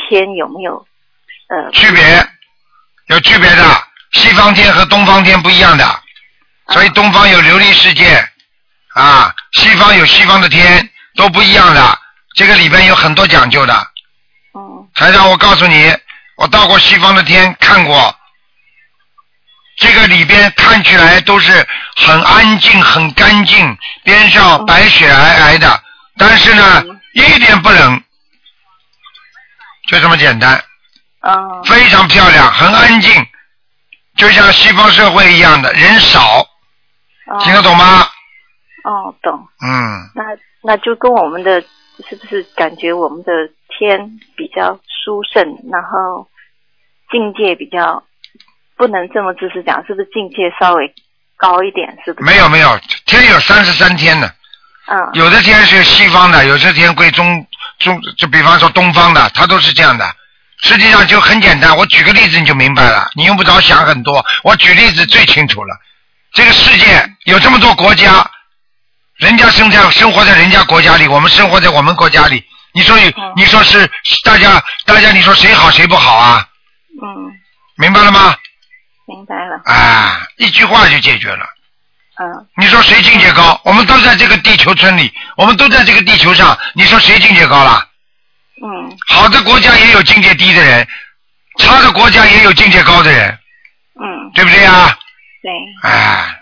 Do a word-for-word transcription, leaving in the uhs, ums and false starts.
天有没有呃区别？有区别的，西方天和东方天不一样的，所以东方有琉璃世界啊，西方有西方的天，都不一样的。这个里边有很多讲究的。 嗯。 台长，我告诉你，我到过西方的天看过，这个里边看起来都是很安静、很干净，边上白雪皑皑的，但是呢，一点不冷，就这么简单。 嗯。 非常漂亮，很安静，就像西方社会一样的，人少， 哦、 听得懂吗？ 哦，懂。 嗯。 那那就跟我们的是不是感觉我们的天比较殊胜，然后境界比较不能这么自私讲，是不是境界稍微高一点？是不是？ 没有没有，天有三十三天的。 嗯。 有的天是西方的，有的天归中中，就比方说东方的，它都是这样的。实际上就很简单，我举个例子你就明白了，你用不着想很多，我举例子最清楚了。这个世界有这么多国家，人家生在生活在人家国家里，我们生活在我们国家里，你说你说是大家大家你说谁好谁不好啊？ 嗯。 明白了吗？ 明白了。 啊，一句话就解决了。 嗯。 你说谁境界高？我们都在这个地球村里，我们都在这个地球上，你说谁境界高了？ 嗯。 好的国家也有境界低的人，差的国家也有境界高的人。 嗯。 对不对啊？ 对。 哎。